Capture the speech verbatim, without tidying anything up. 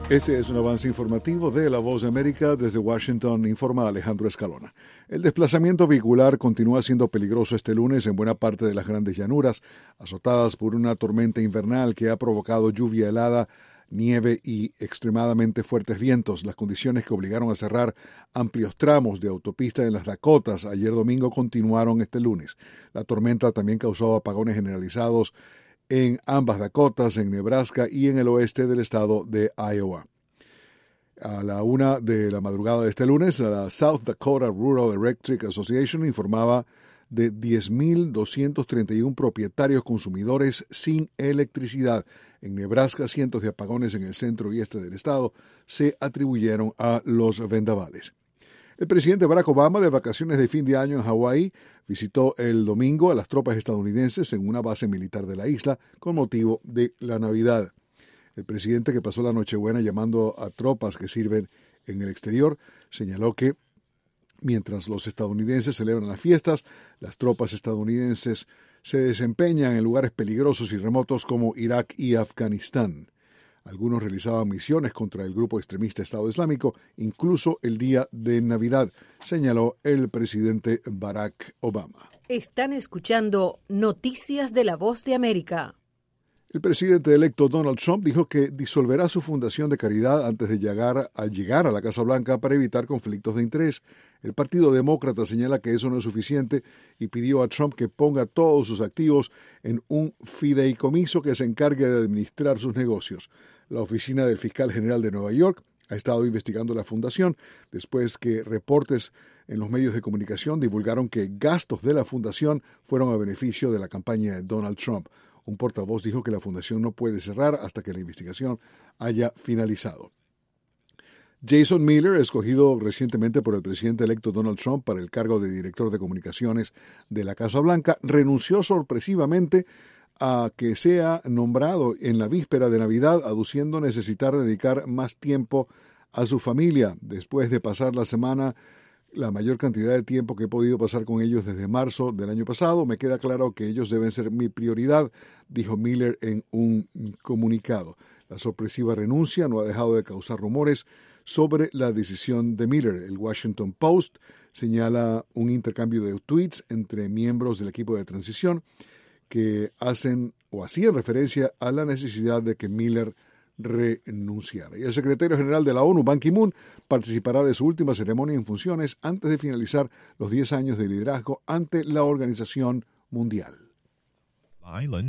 Este es un avance informativo de La Voz de América. Desde Washington informa Alejandro Escalona. El desplazamiento vehicular continúa siendo peligroso este lunes en buena parte de las grandes llanuras, azotadas por una tormenta invernal que ha provocado lluvia helada, nieve y extremadamente fuertes vientos, las condiciones que obligaron a cerrar amplios tramos de autopista en las Dakotas ayer domingo continuaron este lunes. La tormenta también causó apagones generalizados en ambas Dakotas, en Nebraska y en el oeste del estado de Iowa. A la una de la madrugada de este lunes, la South Dakota Rural Electric Association informaba de diez mil doscientos treinta y uno propietarios consumidores sin electricidad. En Nebraska, cientos de apagones en el centro y este del estado se atribuyeron a los vendavales. El presidente Barack Obama, de vacaciones de fin de año en Hawái, visitó el domingo a las tropas estadounidenses en una base militar de la isla con motivo de la Navidad. El presidente, que pasó la Nochebuena llamando a tropas que sirven en el exterior, señaló que mientras los estadounidenses celebran las fiestas, las tropas estadounidenses se desempeñan en lugares peligrosos y remotos como Irak y Afganistán. Algunos realizaban misiones contra el grupo extremista Estado Islámico, incluso el día de Navidad, señaló el presidente Barack Obama. Están escuchando Noticias de La Voz de América. El presidente electo Donald Trump dijo que disolverá su fundación de caridad antes de llegar a, llegar a la Casa Blanca para evitar conflictos de interés. El Partido Demócrata señala que eso no es suficiente y pidió a Trump que ponga todos sus activos en un fideicomiso que se encargue de administrar sus negocios. La oficina del fiscal general de Nueva York ha estado investigando la fundación después que reportes en los medios de comunicación divulgaron que gastos de la fundación fueron a beneficio de la campaña de Donald Trump. Un portavoz dijo que la fundación no puede cerrar hasta que la investigación haya finalizado. Jason Miller, escogido recientemente por el presidente electo Donald Trump para el cargo de director de comunicaciones de la Casa Blanca, renunció sorpresivamente a que sea nombrado en la víspera de Navidad, aduciendo necesitar dedicar más tiempo a su familia después de pasar la semana la mayor cantidad de tiempo que he podido pasar con ellos desde marzo del año pasado. Me queda claro que ellos deben ser mi prioridad, dijo Miller en un comunicado. La sorpresiva renuncia no ha dejado de causar rumores sobre la decisión de Miller. El Washington Post señala un intercambio de tweets entre miembros del equipo de transición que hacen o hacían referencia a la necesidad de que Miller renunciara. Y el secretario general de la ONU, Ban Ki-moon, participará de su última ceremonia en funciones antes de finalizar los diez años de liderazgo ante la Organización Mundial.